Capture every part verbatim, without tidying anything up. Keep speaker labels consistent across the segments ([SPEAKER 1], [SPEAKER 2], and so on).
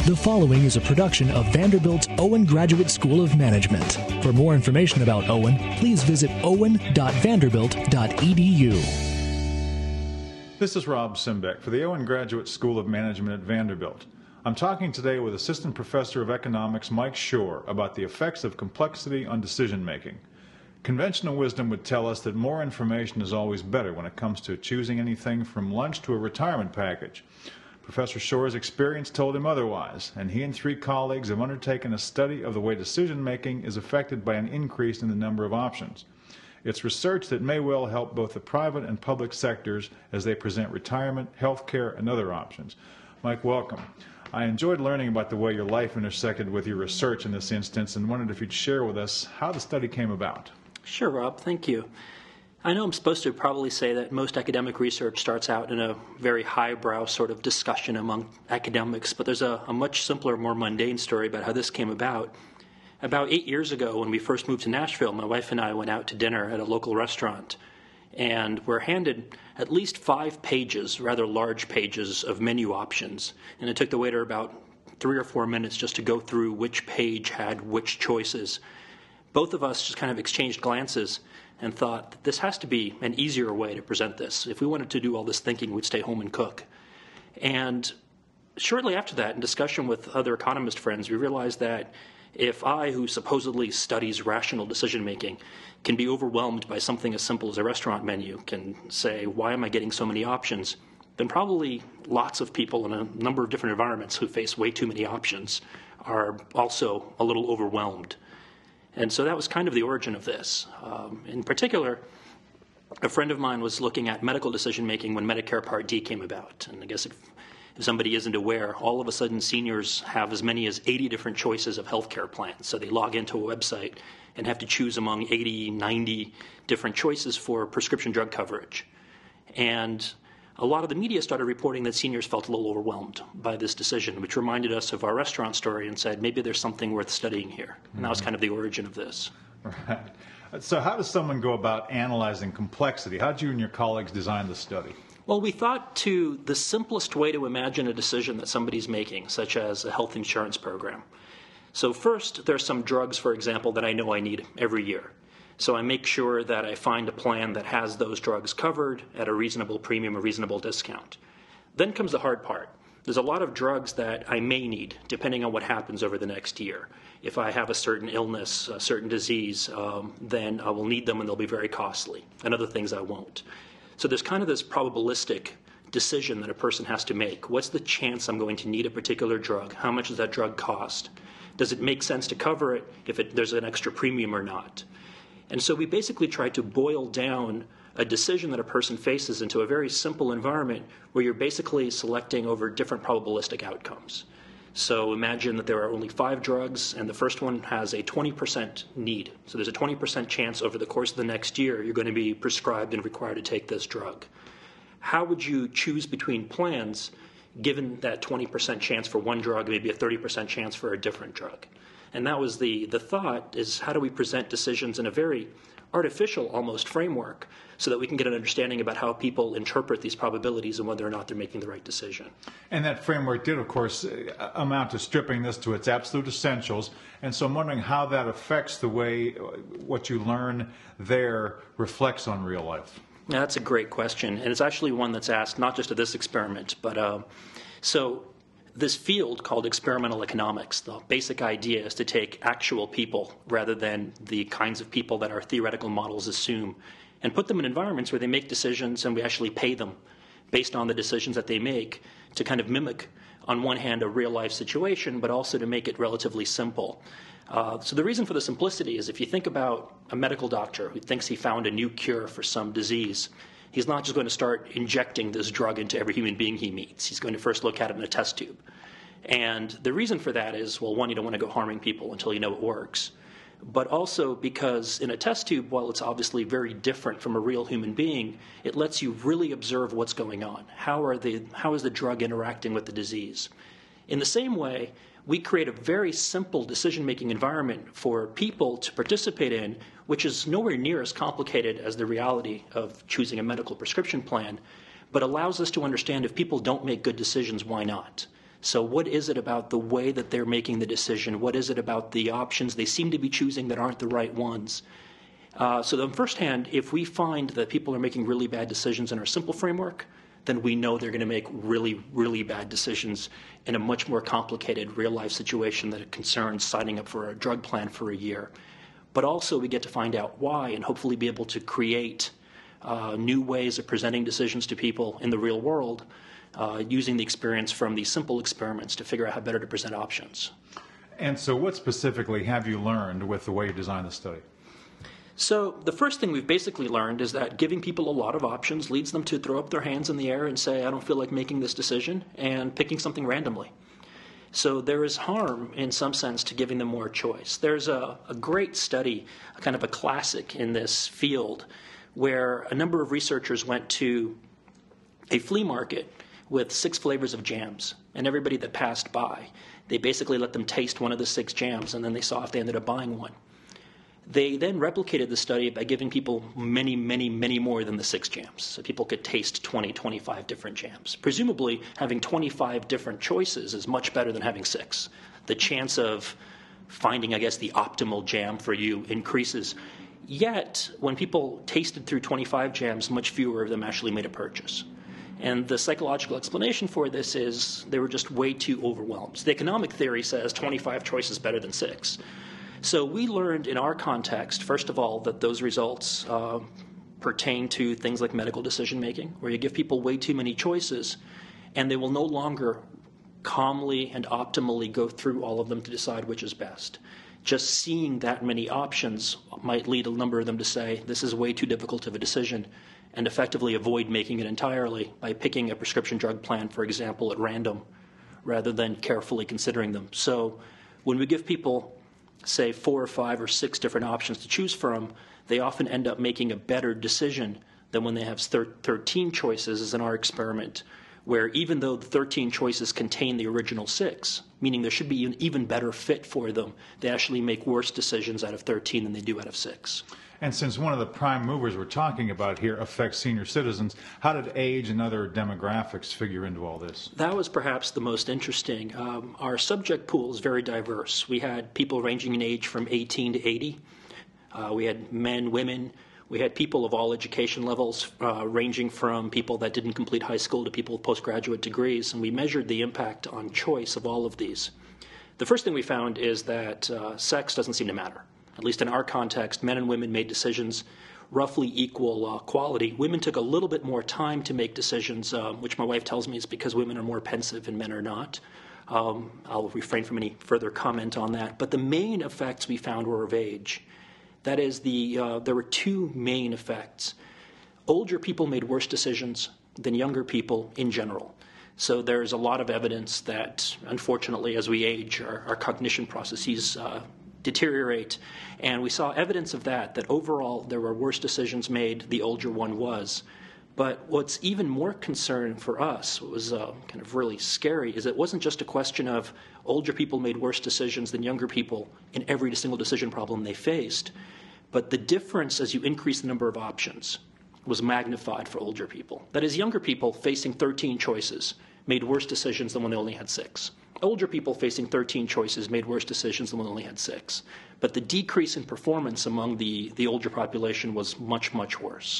[SPEAKER 1] The following is a production of Vanderbilt's Owen Graduate School of Management. For more information about Owen, please visit owen dot vanderbilt dot e d u.
[SPEAKER 2] This is Rob Simbeck for the Owen Graduate School of Management at Vanderbilt. I'm talking today with Assistant Professor of Economics Mike Shore about the effects of complexity on decision making. Conventional wisdom would tell us that more information is always better when it comes to choosing anything from lunch to a retirement package. Professor Shore's experience told him otherwise, and he and three colleagues have undertaken a study of the way decision-making is affected by an increase in the number of options. It's research that may well help both the private and public sectors as they present retirement, health care, and other options. Mike, welcome. I enjoyed learning about the way your life intersected with your research in this instance and wondered if you'd share with us how the study came about.
[SPEAKER 3] Sure, Rob. Thank you. I know I'm supposed to probably say that most academic research starts out in a very highbrow sort of discussion among academics, but there's a, a much simpler, more mundane story about how this came about. About eight years ago, when we first moved to Nashville, my wife and I went out to dinner at a local restaurant, and were handed at least five pages, rather large pages, of menu options. And it took the waiter about three or four minutes just to go through which page had which choices. Both of us just kind of exchanged glances and thought that this has to be an easier way to present this. If we wanted to do all this thinking, we'd stay home and cook. And shortly after that, in discussion with other economist friends, we realized that if I, who supposedly studies rational decision-making, can be overwhelmed by something as simple as a restaurant menu, can say, why am I getting so many options, then probably lots of people in a number of different environments who face way too many options are also a little overwhelmed. And so that was kind of the origin of this. Um, in particular, a friend of mine was looking at medical decision-making when Medicare Part D came about. And I guess if, if somebody isn't aware, all of a sudden seniors have as many as eighty different choices of health care plans. So they log into a website and have to choose among eighty, ninety different choices for prescription drug coverage. And a lot of the media started reporting that seniors felt a little overwhelmed by this decision, which reminded us of our restaurant story and said, maybe there's something worth studying here. And that was kind of the origin of this.
[SPEAKER 2] Right. So how does someone go about analyzing complexity? How did you and your colleagues design the study?
[SPEAKER 3] Well, we thought to the simplest way to imagine a decision that somebody's making, such as a health insurance program. So first, there's some drugs, for example, that I know I need every year. So I make sure that I find a plan that has those drugs covered at a reasonable premium, a reasonable discount. Then comes the hard part. There's a lot of drugs that I may need, depending on what happens over the next year. If I have a certain illness, a certain disease, um, then I will need them and they'll be very costly, and other things I won't. So there's kind of this probabilistic decision that a person has to make. What's the chance I'm going to need a particular drug? How much does that drug cost? Does it make sense to cover it if it, there's an extra premium or not? And so we basically try to boil down a decision that a person faces into a very simple environment where you're basically selecting over different probabilistic outcomes. So imagine that there are only five drugs, and the first one has a twenty percent need. So there's a twenty percent chance over the course of the next year you're going to be prescribed and required to take this drug. How would you choose between plans given that twenty percent chance for one drug, maybe a thirty percent chance for a different drug? And that was the, the thought, is how do we present decisions in a very artificial, almost, framework so that we can get an understanding about how people interpret these probabilities and whether or not they're making the right decision.
[SPEAKER 2] And that framework did, of course, amount to stripping this to its absolute essentials. And so I'm wondering how that affects the way what you learn there reflects on real life.
[SPEAKER 3] Now, that's a great question. And it's actually one that's asked not just at this experiment, but uh, so this field called experimental economics, the basic idea is to take actual people rather than the kinds of people that our theoretical models assume and put them in environments where they make decisions and we actually pay them based on the decisions that they make to kind of mimic, on one hand, a real-life situation, but also to make it relatively simple. Uh, so the reason for the simplicity is if you think about a medical doctor who thinks he found a new cure for some disease, he's not just going to start injecting this drug into every human being he meets. He's going to first look at it in a test tube. And the reason for that is, well, one, you don't want to go harming people until you know it works. But also because in a test tube, while it's obviously very different from a real human being, it lets you really observe what's going on. How are the, how is the drug interacting with the disease? In the same way, we create a very simple decision-making environment for people to participate in, which is nowhere near as complicated as the reality of choosing a medical prescription plan, but allows us to understand if people don't make good decisions, why not? So what is it about the way that they're making the decision? What is it about the options they seem to be choosing that aren't the right ones? Uh, so on first hand, if we find that people are making really bad decisions in our simple framework, then we know they're going to make really, really bad decisions in a much more complicated real-life situation that concerns signing up for a drug plan for a year. But also we get to find out why and hopefully be able to create uh, new ways of presenting decisions to people in the real world uh, using the experience from these simple experiments to figure out how better to present options.
[SPEAKER 2] And so what specifically have you learned with the way you designed the study?
[SPEAKER 3] So the first thing we've basically learned is that giving people a lot of options leads them to throw up their hands in the air and say, I don't feel like making this decision, and picking something randomly. So there is harm, in some sense, to giving them more choice. There's a, a great study, a kind of a classic in this field, where a number of researchers went to a flea market with six flavors of jams, and everybody that passed by, they basically let them taste one of the six jams, and then they saw if they ended up buying one. They then replicated the study by giving people many, many, many more than the six jams. So people could taste twenty, twenty-five different jams. Presumably, having twenty-five different choices is much better than having six. The chance of finding, I guess, the optimal jam for you increases. Yet, when people tasted through twenty-five jams, much fewer of them actually made a purchase. And the psychological explanation for this is they were just way too overwhelmed. The economic theory says twenty-five choices better than six. So we learned in our context, first of all, that those results uh, pertain to things like medical decision making, where you give people way too many choices, and they will no longer calmly and optimally go through all of them to decide which is best. Just seeing that many options might lead a number of them to say, this is way too difficult of a decision, and effectively avoid making it entirely by picking a prescription drug plan, for example, at random, rather than carefully considering them. So when we give people say four or five or six different options to choose from, they often end up making a better decision than when they have thirteen choices, as in our experiment, where even though the thirteen choices contain the original six, meaning there should be an even better fit for them, they actually make worse decisions out of thirteen than they do out of six.
[SPEAKER 2] And since one of the prime movers we're talking about here affects senior citizens, how did age and other demographics figure into all this?
[SPEAKER 3] That was perhaps the most interesting. Um, our subject pool is very diverse. We had people ranging in age from eighteen to eighty. Uh, we had men, women. We had people of all education levels, uh, ranging from people that didn't complete high school to people with postgraduate degrees, and we measured the impact on choice of all of these. The first thing we found is that uh, sex doesn't seem to matter. At least in our context, men and women made decisions roughly equal uh, quality. Women took a little bit more time to make decisions, uh, which my wife tells me is because women are more pensive and men are not. Um, I'll refrain from any further comment on that. But the main effects we found were of age. That is, the uh, there were two main effects. Older people made worse decisions than younger people in general. So there's a lot of evidence that, unfortunately, as we age, our, our cognition processes uh, deteriorate. And we saw evidence of that, that overall there were worse decisions made the older one was. But what's even more concern for us, what was uh, kind of really scary, is it wasn't just a question of older people made worse decisions than younger people in every single decision problem they faced, but the difference as you increase the number of options was magnified for older people. That is, younger people facing thirteen choices made worse decisions than when they only had six. Older people facing thirteen choices made worse decisions than when they only had six. But the decrease in performance among the, the older population was much, much worse.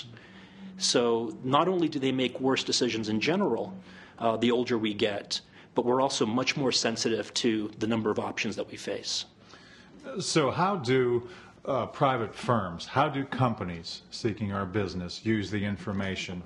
[SPEAKER 3] So not only do they make worse decisions in general, uh, the older we get, but we're also much more sensitive to the number of options that we face.
[SPEAKER 2] So how do uh, private firms, how do companies seeking our business use the information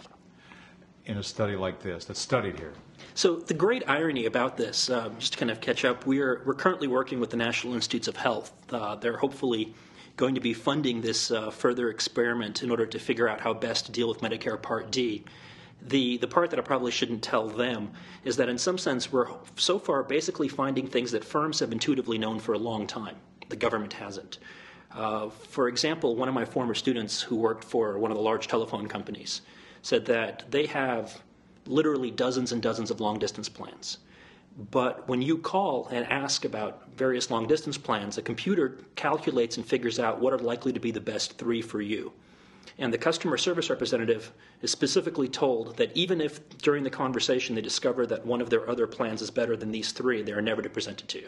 [SPEAKER 2] in a study like this that's studied here?
[SPEAKER 3] So the great irony about this, uh, just to kind of catch up, we're, we're currently working with the National Institutes of Health. Uh, they're hopefully going to be funding this uh, further experiment in order to figure out how best to deal with Medicare Part D. The, the part that I probably shouldn't tell them is that in some sense we're so far basically finding things that firms have intuitively known for a long time. The government hasn't. Uh, for example, one of my former students who worked for one of the large telephone companies said that they have literally dozens and dozens of long-distance plans. But when you call and ask about various long-distance plans, a computer calculates and figures out what are likely to be the best three for you. And the customer service representative is specifically told that even if during the conversation they discover that one of their other plans is better than these three, they are never to present it to you.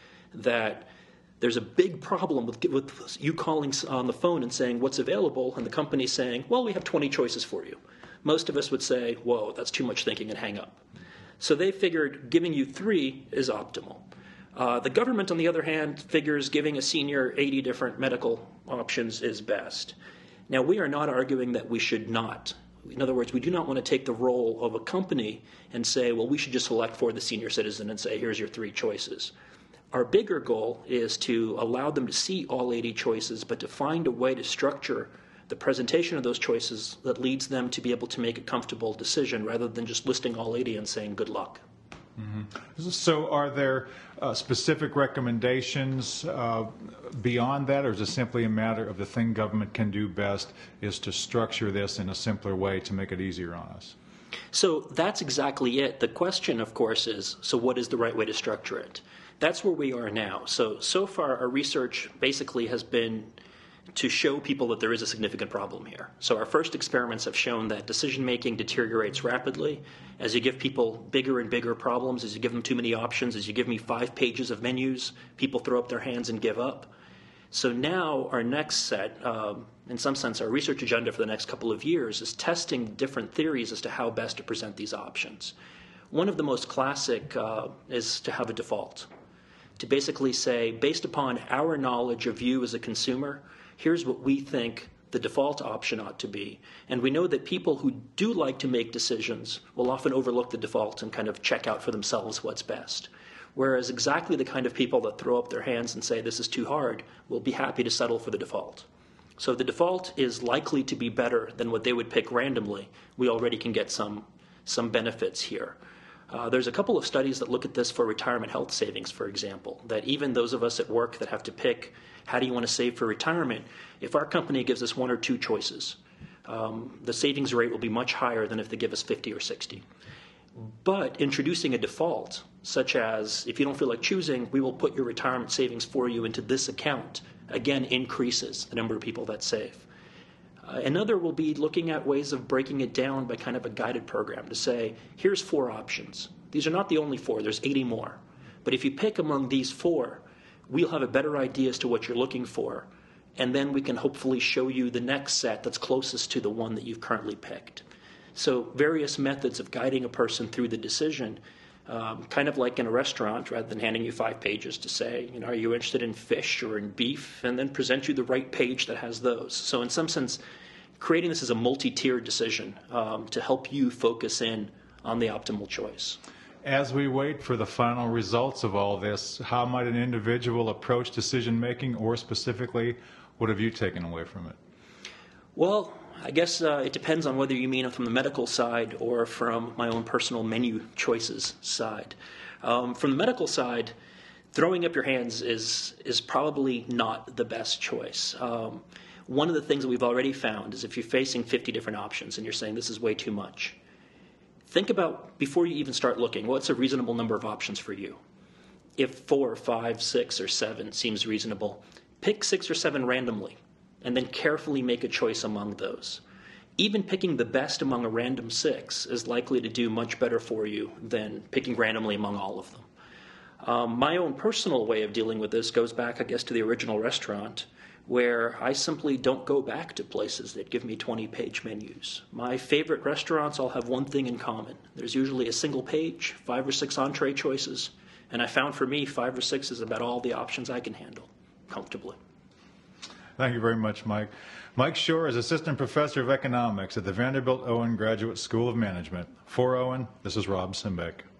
[SPEAKER 3] That there's a big problem with, with you calling on the phone and saying what's available, and the company saying, well, we have twenty choices for you. Most of us would say, whoa, that's too much thinking, and hang up. So they figured giving you three is optimal. Uh, the government, on the other hand, figures giving a senior eighty different medical options is best. Now, we are not arguing that we should not. In other words, we do not want to take the role of a company and say, well, we should just select for the senior citizen and say, here's your three choices. Our bigger goal is to allow them to see all eighty choices, but to find a way to structure the presentation of those choices that leads them to be able to make a comfortable decision rather than just listing all eighty and saying good luck.
[SPEAKER 2] Mm-hmm. So are there uh, specific recommendations uh, beyond that, or is it simply a matter of the thing government can do best is to structure this in a simpler way to make it easier on us?
[SPEAKER 3] So that's exactly it. The question, of course, is, so what is the right way to structure it? That's where we are now. So, so far our research basically has been to show people that there is a significant problem here. So our first experiments have shown that decision-making deteriorates rapidly as you give people bigger and bigger problems, as you give them too many options, as you give me five pages of menus, people throw up their hands and give up. So now our next set, um, in some sense our research agenda for the next couple of years, is testing different theories as to how best to present these options. One of the most classic uh, is to have a default. To basically say, based upon our knowledge of you as a consumer, here's what we think the default option ought to be. And we know that people who do like to make decisions will often overlook the default and kind of check out for themselves what's best. Whereas exactly the kind of people that throw up their hands and say this is too hard will be happy to settle for the default. So the default is likely to be better than what they would pick randomly. We already can get some, some benefits here. Uh, there's a couple of studies that look at this for retirement health savings, for example, that even those of us at work that have to pick how do you want to save for retirement, if our company gives us one or two choices, um, the savings rate will be much higher than if they give us fifty or sixty. But introducing a default, such as if you don't feel like choosing, we will put your retirement savings for you into this account, again increases the number of people that save. Uh, another will be looking at ways of breaking it down by kind of a guided program to say, here's four options. These are not the only four, there's eighty more. But if you pick among these four, we'll have a better idea as to what you're looking for, and then we can hopefully show you the next set that's closest to the one that you've currently picked. So various methods of guiding a person through the decision, um, kind of like in a restaurant, rather than handing you five pages to say, you know, are you interested in fish or in beef, and then present you the right page that has those. So in some sense, creating this as a multi-tiered decision um, to help you focus in on the optimal choice.
[SPEAKER 2] As we wait for the final results of all this, how might an individual approach decision-making, or specifically, what have you taken away from it?
[SPEAKER 3] Well, I guess uh, it depends on whether you mean it from the medical side or from my own personal menu choices side. Um, from the medical side, throwing up your hands is, is probably not the best choice. Um, one of the things that we've already found is if you're facing fifty different options and you're saying this is way too much, think about, before you even start looking, what's a reasonable number of options for you? If four, five, six, or seven seems reasonable, pick six or seven randomly, and then carefully make a choice among those. Even picking the best among a random six is likely to do much better for you than picking randomly among all of them. Um, my own personal way of dealing with this goes back, I guess, to the original restaurant, where I simply don't go back to places that give me twenty-page menus. My favorite restaurants all have one thing in common. There's usually a single page, five or six entree choices, and I found for me five or six is about all the options I can handle comfortably.
[SPEAKER 2] Thank you very much, Mike. Mike Shore is Assistant Professor of Economics at the Vanderbilt Owen Graduate School of Management. For Owen, this is Rob Simbeck.